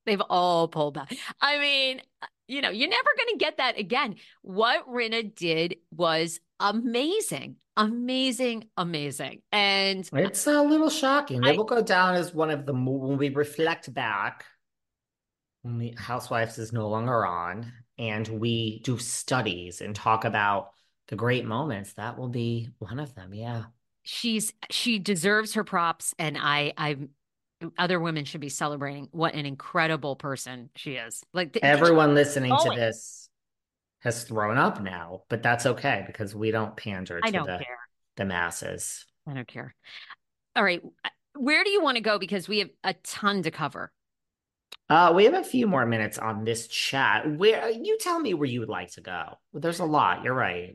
They've all pulled back. I mean, you know, you're never going to get that again. What Rinna did was amazing, amazing, amazing. And It's a little shocking. It I, will go down as one of the, when we reflect back, when the Housewives is no longer on, and we do studies and talk about the great moments, that will be one of them. Yeah. she's she deserves her props, and I I other women should be celebrating what an incredible person she is. Like th- th- Everyone listening to always. this has thrown up now, but that's okay because we don't pander I to don't the care. the masses. I don't care. All right, where do you want to go? Because we have a ton to cover. Uh, we have a few more minutes on this chat. Where you tell me where you would like to go. There's a lot. You're right.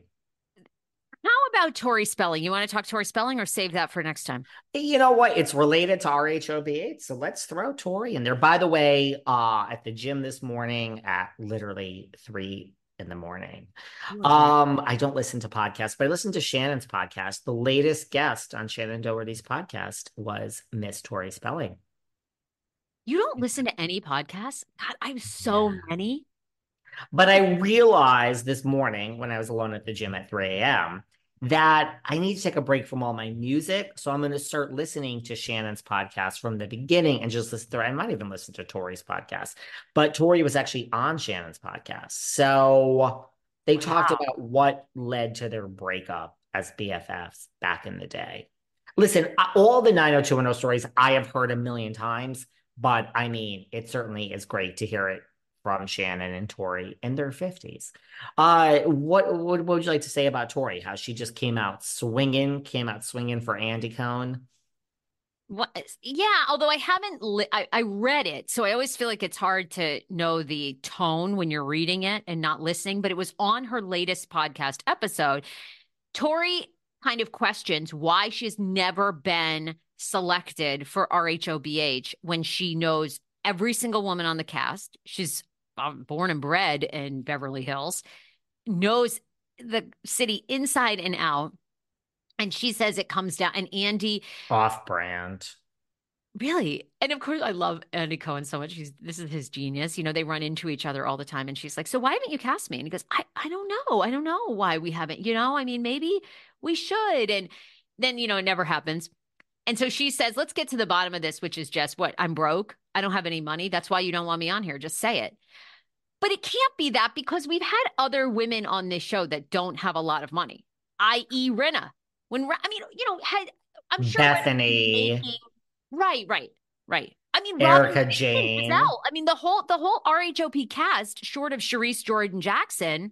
How about Tori Spelling? You want to talk Tori Spelling or save that for next time? You know what? It's related to R H O B H, so let's throw Tori in there. By the way, uh, at the gym this morning at literally three in the morning. Um, I don't listen to podcasts, but I listen to Shannon's podcast. The latest guest on Shannon Doherty's podcast was Miss Tori Spelling. You don't listen to any podcasts? God, I have so Yeah. many. But I realized this morning when I was alone at the gym at three a.m. that I need to take a break from all my music. So I'm going to start listening to Shannon's podcast from the beginning and just listen through. I might even listen to Tori's podcast, but Tori was actually on Shannon's podcast. So they Wow. talked about what led to their breakup as B F Fs back in the day. Listen, all the nine oh two one oh stories I have heard a million times, but I mean, it certainly is great to hear it from Shannon and Tori in their fifties. Uh, what, what, what would you like to say about Tori? How she just came out swinging, came out swinging for Andy Cohen? What? Yeah, although I haven't, li- I, I read it, so I always feel like it's hard to know the tone when you're reading it and not listening. But it was on her latest podcast episode. Tori kind of questions why she's never been selected for R H O B H when she knows every single woman on the cast. She's um, born and bred in Beverly Hills, knows the city inside and out. And she says it comes down, and Andy Off brand. really, and of course, I love Andy Cohen so much. He's this is his genius. You know, they run into each other all the time, and she's like, "So why haven't you cast me?" And he goes, "I I don't know. I don't know why we haven't. You know, I mean, maybe we should." And then you know, it never happens. And so she says, "Let's get to the bottom of this, which is just what I'm broke. I don't have any money. That's why you don't want me on here. Just say it." But it can't be that because we've had other women on this show that don't have a lot of money, that is. Rinna. When I mean, you know, had I'm sure Bethany. making, right, right, right. I mean, Erica Robin Jane. Giselle. I mean, the whole the whole R H O P cast, short of Charisse Jordan Jackson.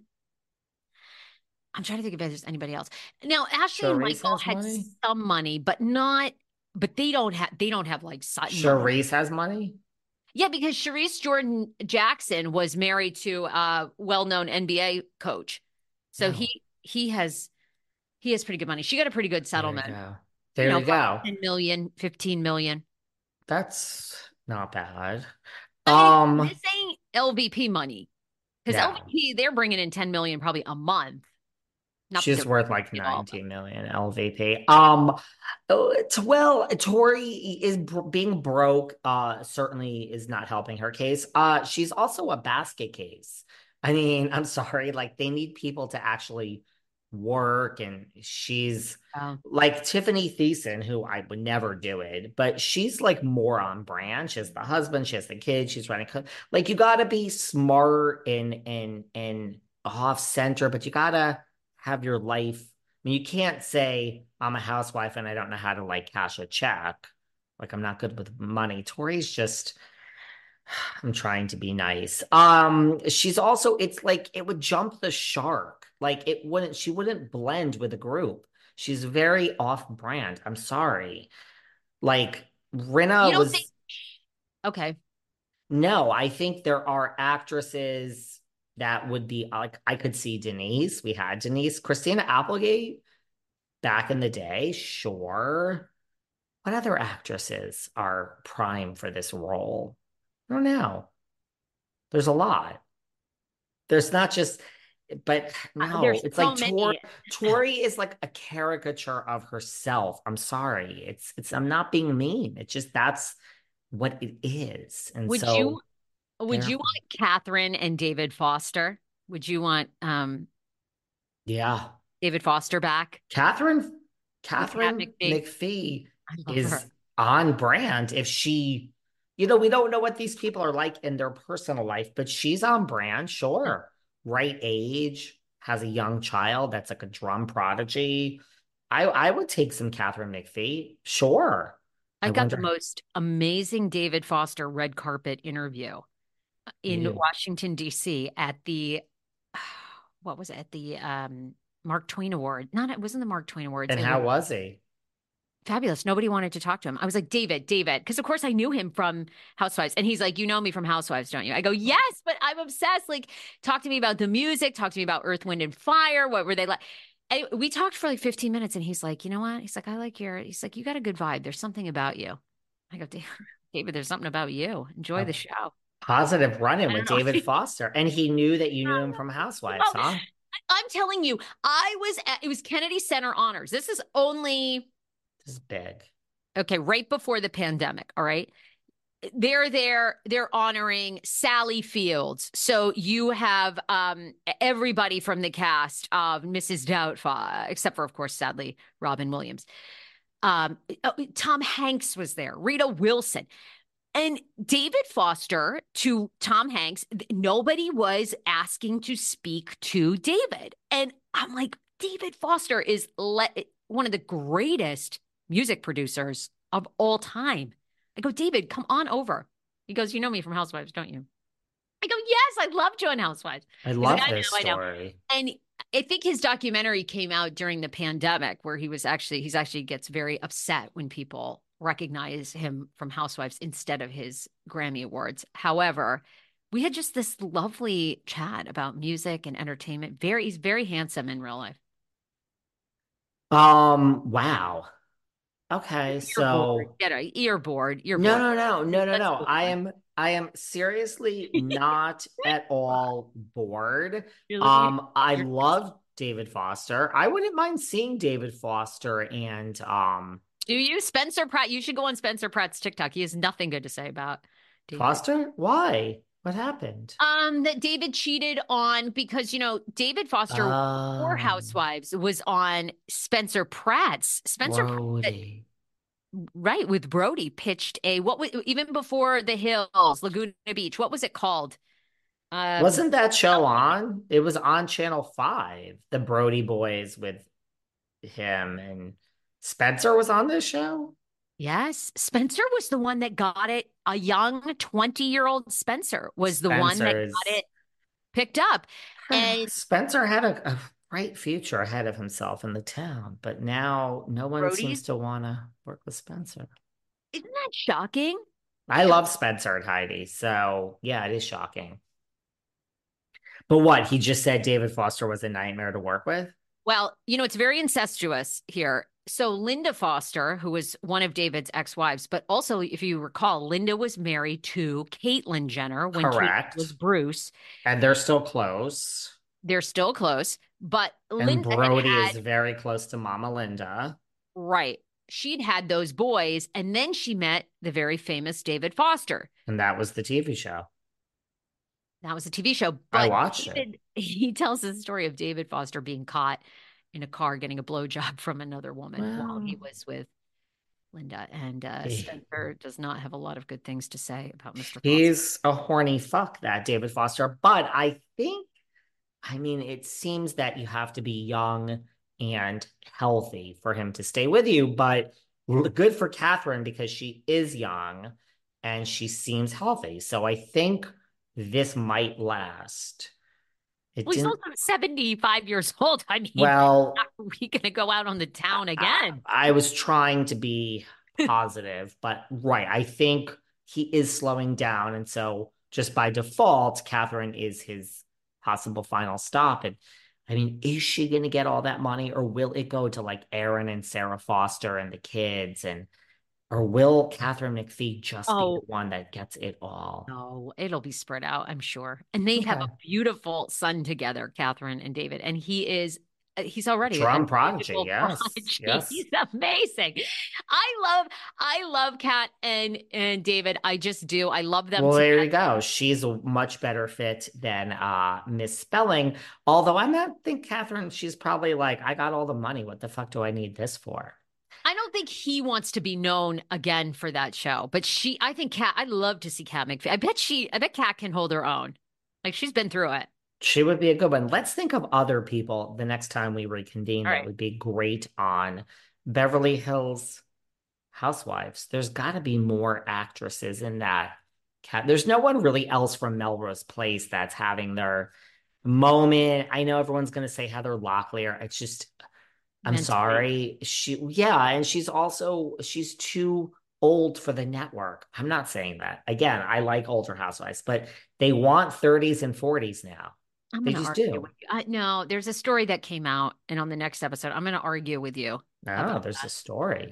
I'm trying to think if there's anybody else. Now, Ashley and Charisse Michael has had money? some money, but not. But they don't have. They don't have like Sutton. money. Charisse has money? Yeah, because Charisse Jordan Jackson was married to a well-known N B A coach, so Oh. he he has he has pretty good money. She got a pretty good There you settlement. go. There you know, you go. ten million, fifteen million. That's not bad. I Um, mean, this ain't L V P money because yeah. L V P they're bringing in ten million probably a month. Not that She's they're worth like bringing it all, but- nineteen million L V P. Um, oh, it's well, Tori is br- being broke. Uh, certainly is not helping her case. Uh, she's also a basket case. I mean, I'm sorry, like they need people to actually work, and she's Oh. like Tiffany Thiessen, who I would never do it, but she's like more on brand. She has the husband, she has the kids, she's running. co- Like you got to be smart and and and off center, but you gotta have your life. I mean, you can't say I'm a housewife and I don't know how to like cash a check. Like I'm not good with money. Tori's just, I'm trying to be nice. Um, she's also, it's like it would jump the shark. Like it wouldn't, she wouldn't blend with a group. She's very off brand. I'm sorry. Like Rinna You don't was, think? Okay. no, I think there are actresses that would be like, I could see Denise. We had Denise, Christina Applegate back in the day. Sure. What other actresses are prime for this role? I don't know. There's a lot. There's not just, but Uh, no, there's it's so like many. Tori, Tori is like a caricature of herself. I'm sorry. It's, it's, I'm not being mean. It's just that's what it is. And Would so, you Would They're, you want Catherine and David Foster? Would you want um yeah. David Foster back Catherine, or Kat Catherine McPhee? McPhee I love is her. on brand. If she, you know, we don't know what these people are like in their personal life, but she's on brand, sure. Right age, has a young child that's like a drum prodigy. I I would take some Catherine McPhee, sure. I I got the wonder, most amazing David Foster red carpet interview in you Washington, D C at the, what was it, at the um, Mark Twain Award. Not, it wasn't the Mark Twain Awards. and It was how was he? fabulous. Nobody wanted to talk to him. I was like, David, David, because of course I knew him from Housewives. And he's like, you know me from Housewives, don't you? I go, yes, but I'm obsessed. Like, talk to me about the music, talk to me about Earth, Wind, and Fire. What were they like? I, we talked for like fifteen minutes and he's like, you know what? He's like, I like your, he's like, you got a good vibe. There's something about you. I go, David, there's something about you. Enjoy A the show. positive run-in I with don't know. David Foster. And he knew that you knew him from Housewives, Well, huh? I'm telling you, I was at, it was Kennedy Center Honors. This is only, This is big. okay, right before the pandemic. All right. They're there, they're honoring Sally Fields. So you have um, everybody from the cast of Missus Doubtfire, except for, of course, sadly, Robin Williams. Um, oh, Tom Hanks was there, Rita Wilson. And David Foster to Tom Hanks, nobody was asking to speak to David. And I'm like, David Foster is le- one of the greatest music producers of all time. I go, David, come on over. He goes, you know me from Housewives, don't you? I go, yes, I love Joan Housewives. I He's like, love I know, this I know. story. And I think his documentary came out during the pandemic where he was actually, he's actually gets very upset when people recognize him from Housewives instead of his Grammy Awards. However, we had just this lovely chat about music and entertainment. Very, he's very handsome in real life. Um, wow. Okay, You're bored. so Get a, you're bored. You're no, bored. no, no, no, no, Let's no. move I on. am I am seriously not at all bored. You're looking at Um, I your love David Foster. I wouldn't mind seeing David Foster and um Do you? Spencer Pratt, you should go on Spencer Pratt's TikTok. He has nothing good to say about David. Foster. Why? What happened? Um, that David cheated on because, you know, David Foster before Um, Housewives was on Spencer Pratt's. Spencer Pratt, Brody. right, with Brody pitched a what was even before The Hills, Laguna Beach. What was it called? Um, Wasn't that show on? It was on Channel five, the Brody Boys with him and Spencer was on this show. yes, Spencer was the one that got it. A young twenty-year-old Spencer was the one that got Spencer's it picked up. And Spencer had a, a bright future ahead of himself in the town, but now no one seems Brody's, to want to work with Spencer. isn't that shocking? I love Spencer and Heidi, so yeah, it is shocking. But what, he just said David Foster was a nightmare to work with? Well, you know, it's very incestuous here. So Linda Foster, who was one of David's ex-wives, but also, if you recall, Linda was married to Caitlyn Jenner when Caitlyn was Correct. Bruce. And they're still close. They're still close, but And Linda had Brody is had, very close to Mama Linda. right, she'd had those boys, and then she met the very famous David Foster. And that was the T V show. That was a T V show. I But watched it. David, he tells the story of David Foster being caught in a car getting a blowjob from another woman while he Well, was with Linda. And uh, he- Spencer does not have a lot of good things to say about Mister Foster. he's a horny fuck, that David Foster. But I think, I mean, it seems that you have to be young and healthy for him to stay with you. But good for Catherine because she is young and she seems healthy. So I think this might last. It Well, he's didn't. also seventy-five years old. I mean, Well, are we going to go out on the town I, again? I was trying to be positive, but right. I think he is slowing down. And so just by default, Catherine is his possible final stop. And I mean, is she going to get all that money or will it go to like Aaron and Sarah Foster and the kids? And or will Catherine McPhee just be Oh, the one that gets it all? no, it'll be spread out, I'm sure. And they have Okay. a beautiful son together, Catherine and David. And he is he's already Drum a prodigy, musical yes, prodigy. yes. He's amazing. I love, I love Kat and and David. I just do. I love them. Well, there together. you go. She's a much better fit than uh Miss Spelling. Although I'm not think Catherine, she's probably like, I got all the money. What the fuck do I need this for? I don't think he wants to be known again for that show, but she, I think Kat, I'd love to see Kat McPhee. I bet she, I bet Kat can hold her own. Like she's been through it. She would be a good one. Let's think of other people the next time we reconvene All that right. would be great on Beverly Hills Housewives. There's got to be more actresses in that cat. There's no one really else from Melrose Place that's having their moment. I know everyone's going to say Heather Locklear. It's just, I'm Mentally. sorry. She, yeah, and she's also she's too old for the network. I'm not saying that. Again, I like older housewives, but they want thirties and forties now. I'm They gonna just argue do. with you. I, no, there's a story that came out, and on the next episode, I'm going to argue with you. Oh, about there's that. a story.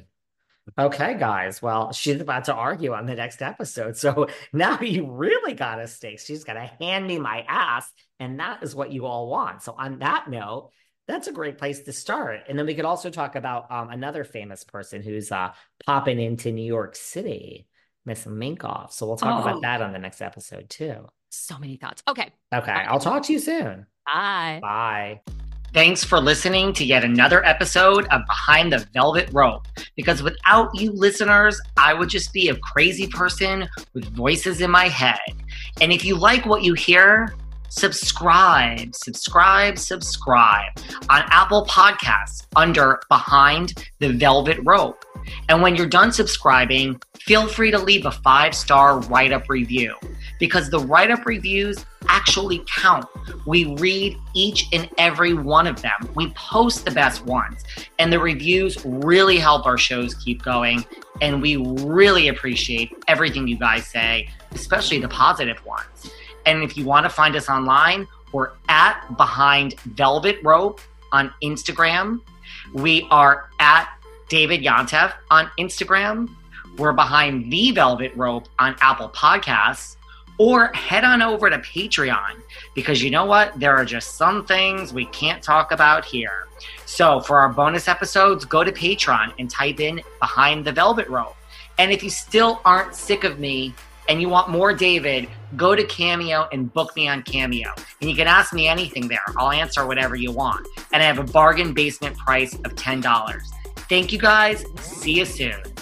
Okay, guys. Well, she's about to argue on the next episode. So now you really got a stake. She's got to hand me my ass. And that is what you all want. So on that note, that's a great place to start. And then we could also talk about um, another famous person who's uh, popping into New York City, Miss Minkoff. So we'll talk Oh. about that on the next episode too. So many thoughts. Okay. Okay. Bye. I'll talk to you soon. Bye. Bye. Thanks for listening to yet another episode of Behind the Velvet Rope. Because without you listeners, I would just be a crazy person with voices in my head. And if you like what you hear, subscribe, subscribe, subscribe on Apple Podcasts under Behind the Velvet Rope. And when you're done subscribing, feel free to leave a five-star write-up review because the write-up reviews actually count. We read each and every one of them. We post the best ones, and the reviews really help our shows keep going. And we really appreciate everything you guys say, especially the positive ones. And if you want to find us online, we're at Behind Velvet Rope on Instagram. We are at David Yontef on Instagram. We're Behind the Velvet Rope on Apple Podcasts. Or head on over to Patreon, because you know what? There are just some things we can't talk about here. So for our bonus episodes, go to Patreon and type in Behind the Velvet Rope. And if you still aren't sick of me and you want more David, go to Cameo and book me on Cameo. And you can ask me anything there. I'll answer whatever you want. And I have a bargain basement price of ten dollars. Thank you guys. See you soon.